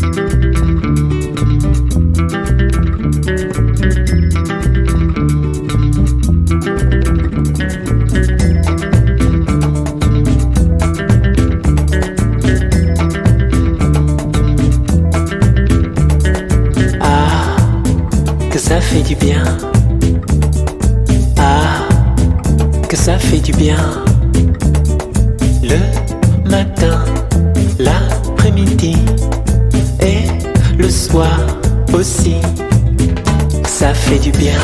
Ça fait du bien. Ah, que ça fait du bien. Le matin, l'après-midi et le soir aussi. Ça fait du bien.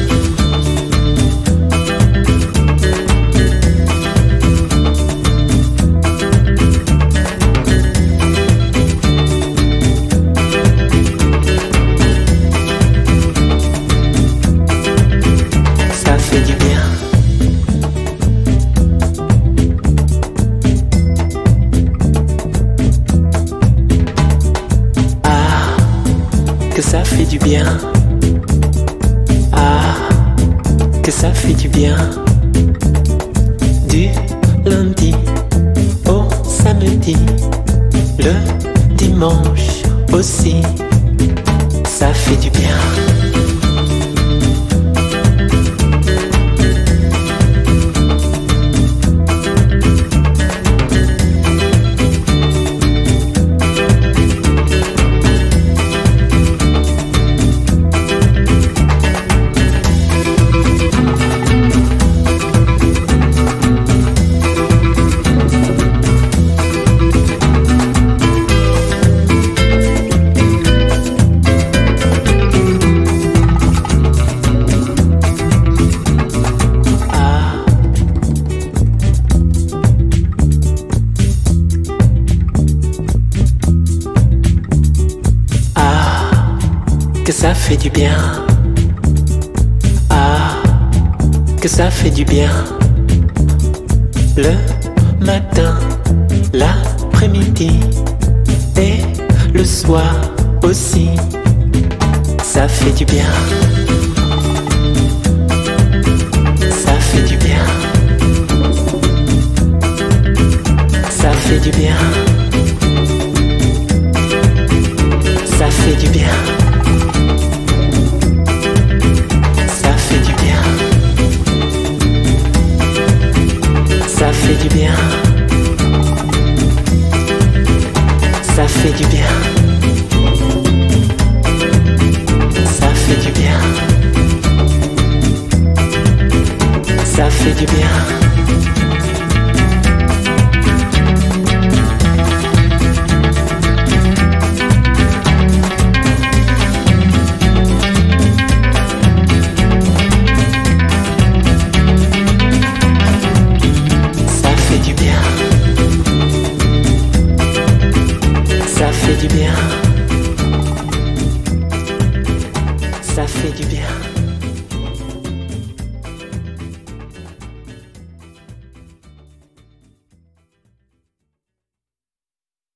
Que ça fait du bien. Ah, que ça fait du bien. Du lundi au samedi, le dimanche aussi. Ça fait du bien. Que ça fait du bien. Ah, que ça fait du bien. Le matin, l'après-midi et le soir aussi. Ça fait du bien. Ça fait du bien. Ça fait du bien. Ça fait du bien. Ça fait du bien. Ça fait du bien. Ça fait du bien. Ça fait du bien. Ça fait du bien.